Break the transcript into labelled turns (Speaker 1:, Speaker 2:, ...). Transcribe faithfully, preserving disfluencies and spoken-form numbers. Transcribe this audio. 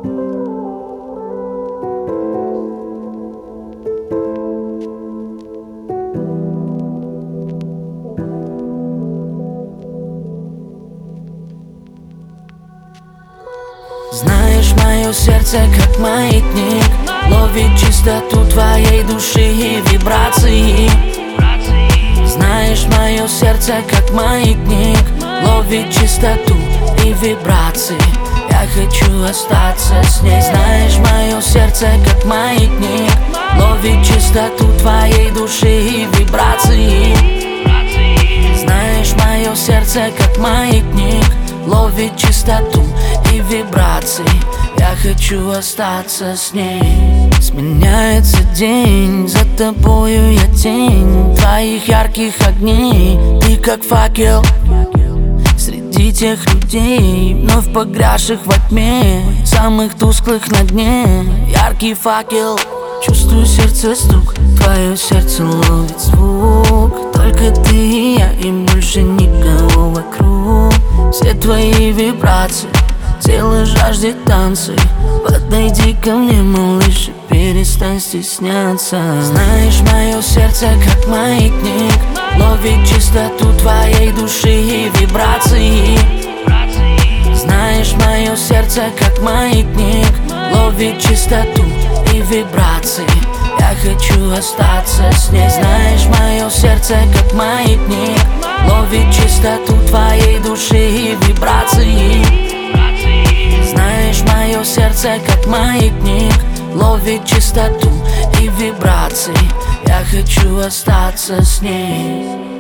Speaker 1: Знаешь, мое сердце как маятник ловит чистоту твоей души и вибрации. Знаешь, мое сердце как маятник ловит чистоту и вибрации. Я хочу остаться с ней. Знаешь, мое сердце как маятник ловит чистоту твоей души и вибрации. Знаешь, мое сердце как маятник ловит чистоту и вибрации. Я хочу остаться с ней. Сменяется день, за тобою я тень твоих ярких огней. Ты как факел среди тех людей, вновь погрязших во тьме, самых тусклых на дне. Яркий факел, чувствую сердце стук, твое сердце ловит звук. Только ты и я, и больше никого вокруг. Все твои вибрации, тело жаждет танцев. Подойди ко мне, малыш, и перестань стесняться. Знаешь, мое сердце как маятник ловит чистоту твоей души и вибрации. Знаешь, мое сердце как маятник ловит чистоту и вибрации. Я хочу остаться с ней. Знаешь, мое сердце как маятник ловит чистоту твоей души и вибрации. Знаешь, мое сердце как маятник ловит чистоту и вибрации. Я хочу остаться с ней.